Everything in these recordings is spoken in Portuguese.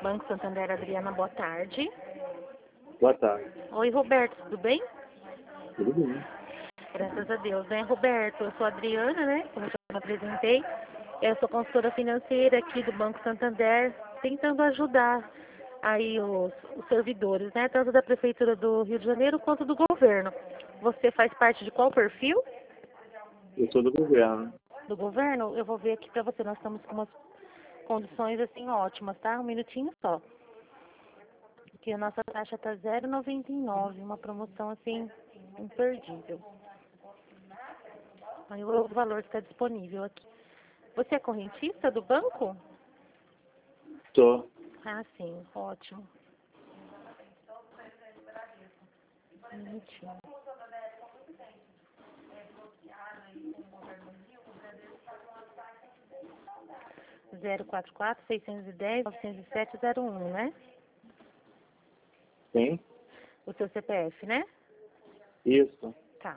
Banco Santander, Adriana, boa tarde. Boa tarde. Oi, Roberto, tudo bem? Tudo bem? Graças a Deus, né, Roberto? Eu sou a Adriana, né? Como eu já me apresentei. Eu sou consultora financeira aqui do Banco Santander, tentando ajudar aí os servidores, né? Tanto da Prefeitura do Rio de Janeiro quanto do governo. Você faz parte de qual perfil Eu sou do governo. do governo? Eu vou ver aqui pra você. Nós estamos com umas condições assim ótimas, tá? Um minutinho só. Aqui a nossa taxa tá 0,99, uma promoção assim imperdível. Aí o valor está disponível aqui. Você é correntista do banco? Tô. Ah, sim, ótimo. Um minutinho. 044-610-907-01, né? Sim? O seu CPF, né? Isso. Tá.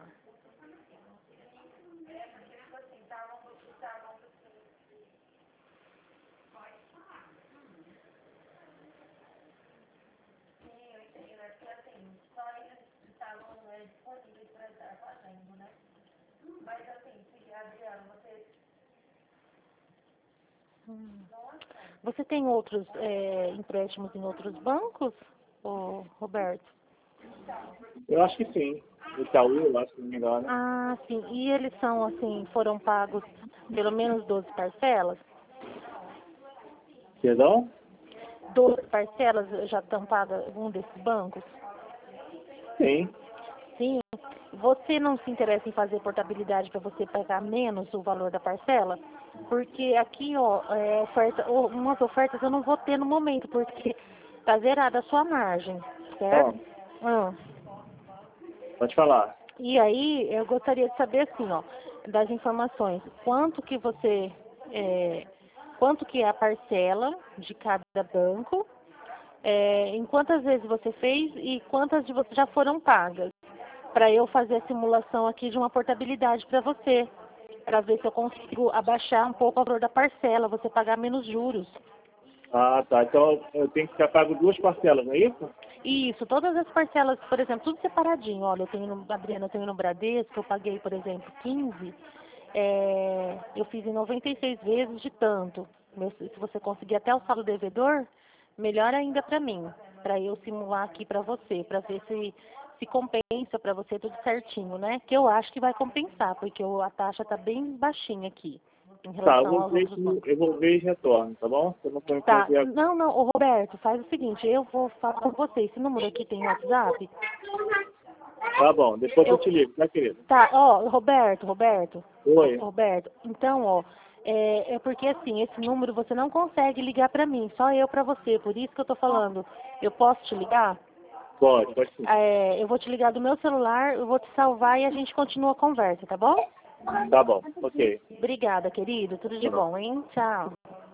Você tem outros empréstimos em outros bancos, ô, Roberto? Eu acho que sim. Itaú, eu acho que não me engano. Ah, sim. E eles são, assim, foram pagos pelo menos 12 parcelas? Perdão? 12 parcelas já estão pagas em um desses bancos? Sim. Sim. Você não se interessa em fazer portabilidade para você pagar menos o valor da parcela? Porque aqui, ó, umas ofertas eu não vou ter no momento, porque tá zerada a sua margem, Ó, certo? Ah. pode falar. E aí, eu gostaria de saber, assim, ó, das informações. Quanto que é a parcela de cada banco, em quantas vezes você fez e quantas de vocês já foram pagas, para eu fazer a simulação aqui de uma portabilidade para você, para ver se eu consigo abaixar um pouco o valor da parcela, você pagar menos juros. Ah, tá. Então eu tenho que ficar pago duas parcelas, não é isso? Isso, todas as parcelas, por exemplo, tudo separadinho. Olha, Adriana, eu tenho no Bradesco, eu paguei, por exemplo, 15, eu fiz em 96 vezes de tanto. Se você conseguir até o saldo devedor, melhor ainda para mim, para eu simular aqui para você, para ver se compensa para você tudo certinho, né? Que eu acho que vai compensar, porque a taxa está bem baixinha aqui, em Tá, eu relação aos outros bancos. vou ver e retorno, tá bom? Eu não tô Tá, aqui agora. não, ô Roberto, faz o seguinte, eu vou falar com você, esse número aqui tem WhatsApp? Tá bom, depois eu Eu, te ligo, tá, querido? tá, ó, Oi. Roberto, então, ó, é porque assim, esse número você não consegue ligar pra mim, só eu pra você, por isso que eu tô falando. Eu posso te ligar? Pode sim. Eu vou te ligar do meu celular, eu vou te salvar e a gente continua a conversa, tá bom? Tá bom, ok. Obrigada, querido, tudo de Tchau. bom, hein? Tchau.